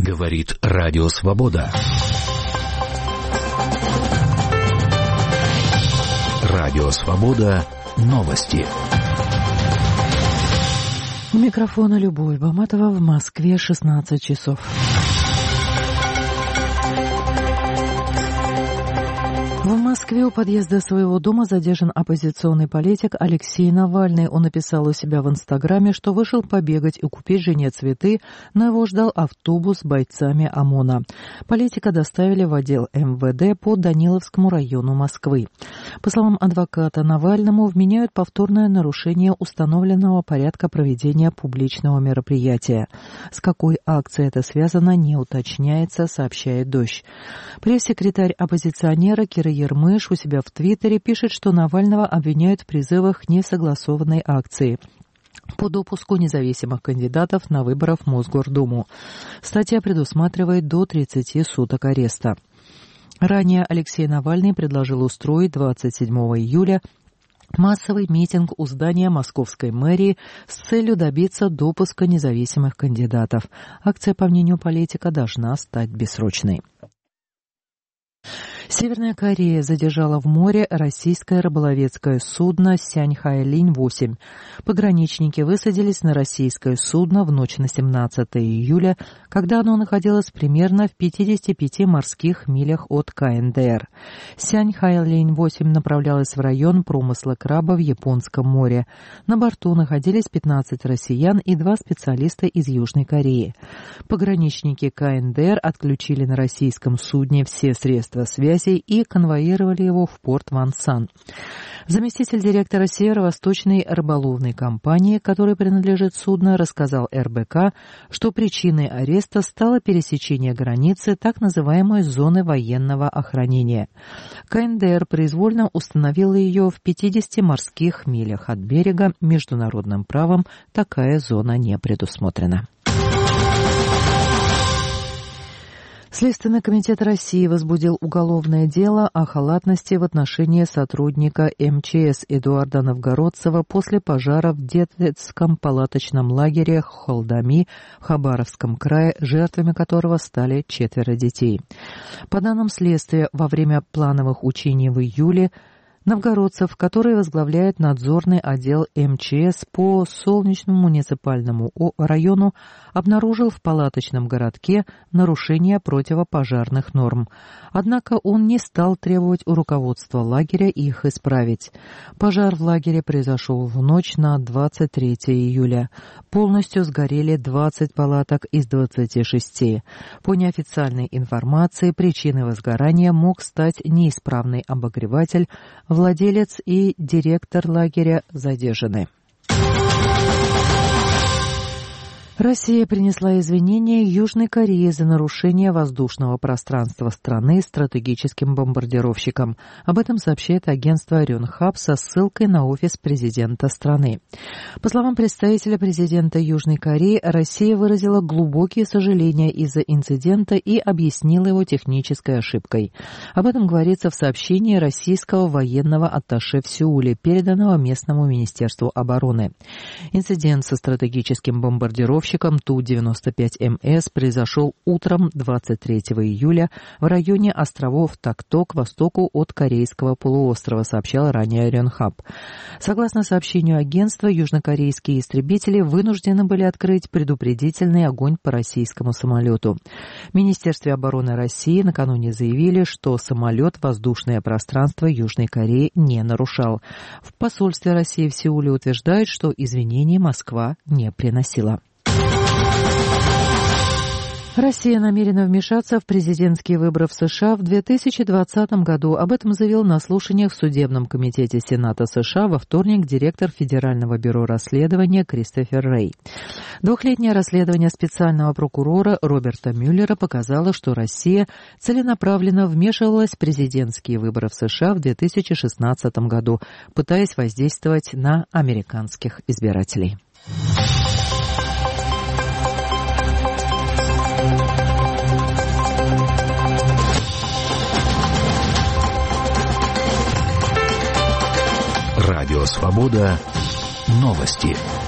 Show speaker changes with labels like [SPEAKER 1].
[SPEAKER 1] Говорит Радио Свобода. Радио Свобода. Новости.
[SPEAKER 2] У микрофона Любовь Баматова. В Москве 16 часов. В Москве у подъезда своего дома задержан оппозиционный политик Алексей Навальный. Он написал у себя в Инстаграме, что вышел побегать и купить жене цветы, но его ждал автобус с бойцами ОМОНа. Политика доставили в отдел МВД по Даниловскому району Москвы. По словам адвоката, Навальному вменяют повторное нарушение установленного порядка проведения публичного мероприятия. С какой акцией это связано, не уточняется, сообщает «Дождь». Пресс-секретарь оппозиционера Кира Ермыш у себя в Твиттере пишет, что Навального обвиняют в призывах к несогласованной акции по допуску независимых кандидатов на выборы в Мосгордуму. Статья предусматривает до 30 суток ареста. Ранее Алексей Навальный предложил устроить 27 июля массовый митинг у здания Московской мэрии с целью добиться допуска независимых кандидатов. Акция, по мнению политика, должна стать бессрочной. Северная Корея задержала в море российское рыболовецкое судно «Сяньхайлинь-8». Пограничники высадились на российское судно в ночь на 17 июля, когда оно находилось примерно в 55 морских милях от КНДР. «Сяньхайлинь-8» направлялась в район промысла краба в Японском море. На борту находились 15 россиян и 2 специалиста из Южной Кореи. Пограничники КНДР отключили на российском судне все средства связи и конвоировали его в порт Вансан. Заместитель директора Северо-Восточной рыболовной компании, которой принадлежит судно, рассказал РБК, что причиной ареста стало пересечение границы так называемой зоны военного охранения. КНДР произвольно установила ее в 50 морских милях от берега. Международным правом такая зона не предусмотрена. Следственный комитет России возбудил уголовное дело о халатности в отношении сотрудника МЧС Эдуарда Новгородцева после пожара в детском палаточном лагере Холдами в Хабаровском крае, жертвами которого стали 4 детей. По данным следствия, во время плановых учений в июле Новгородцев, который возглавляет надзорный отдел МЧС по Солнечному муниципальному району, обнаружил в палаточном городке нарушение противопожарных норм. Однако он не стал требовать у руководства лагеря их исправить. Пожар в лагере произошел в ночь на 23 июля. Полностью сгорели 20 палаток из 26. По неофициальной информации, причиной возгорания мог стать неисправный обогреватель. Владелец и директор лагеря задержаны. Россия принесла извинения Южной Корее за нарушение воздушного пространства страны стратегическим бомбардировщиком. Об этом сообщает агентство Рёнхап со ссылкой на офис президента страны. По словам представителя президента Южной Кореи, Россия выразила глубокие сожаления из-за инцидента и объяснила его технической ошибкой. Об этом говорится в сообщении российского военного атташе в Сеуле, переданного местному министерству обороны. Инцидент со стратегическим бомбардировщиком Ту-95МС произошел утром 23 июля в районе островов Такто к востоку от Корейского полуострова, сообщал ранее Рёнхап. Согласно сообщению агентства, южнокорейские истребители вынуждены были открыть предупредительный огонь по российскому самолету. В Министерстве обороны России накануне заявили, что самолет воздушное пространство Южной Кореи не нарушал. В посольстве России в Сеуле утверждают, что извинений Москва не приносила. Россия намерена вмешаться в президентские выборы в США в 2020 году. Об этом заявил на слушаниях в Судебном комитете Сената США во вторник директор Федерального бюро расследования Кристофер Рэй. Двухлетнее расследование специального прокурора Роберта Мюллера показало, что Россия целенаправленно вмешивалась в президентские выборы в США в 2016 году, пытаясь воздействовать на американских избирателей.
[SPEAKER 1] Радио Свобода. Новости.